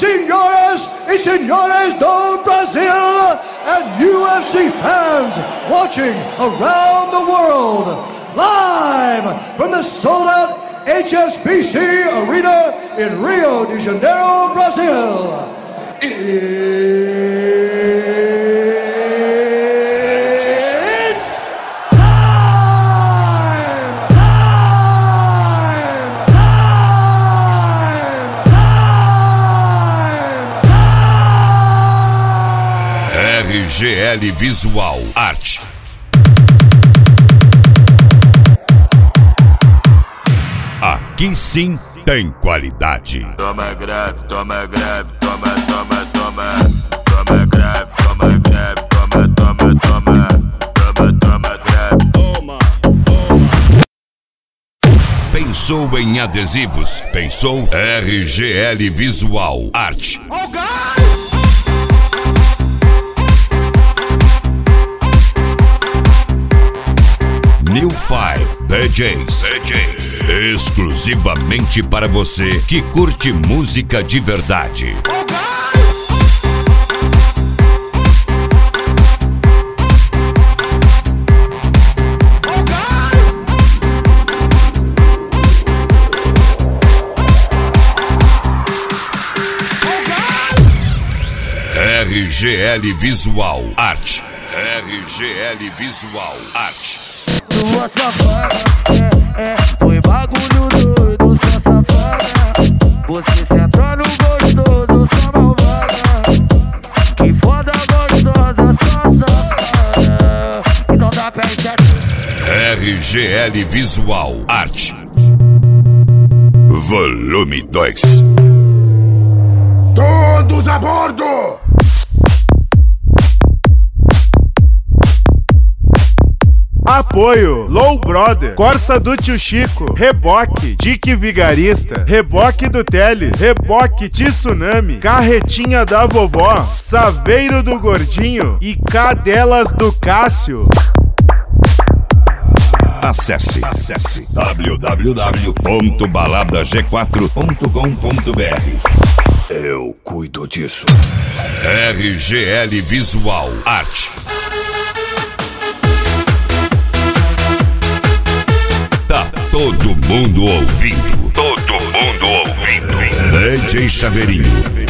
senhoras e senhores do Brasil, and UFC fans watching around the world, live from the sold-out HSBC Arena in Rio de Janeiro, Brazil. RGL Visual Arte. Aqui sim tem qualidade. Toma grave, toma grave, toma, toma, toma. Toma grave, toma grave, toma, toma, toma. Toma, toma grave. Toma, toma. Pensou em adesivos? Pensou RGL Visual Arte. Oh, God! New Five DJs, exclusivamente para você que curte música de verdade. RGL Visual Arte. RGL Visual Arte. Sua safada, foi bagulho doido, sua safada. Você sentando gostoso, sua malvada. Que foda gostosa, sua safada. Então dá pra RGL Visual Arte. Volume 2. Todos a bordo! Apoio, Low Brother, Corsa do Tio Chico, Reboque, Dick Vigarista, Reboque do Tele, Reboque Tsunami, Carretinha da Vovó, Saveiro do Gordinho e Cadelas do Cássio. Acesse www.baladag4.com.br. Eu cuido disso. RGL Visual Arte. Tá todo mundo ouvindo. Todo mundo ouvindo. DJ Chaveirinho.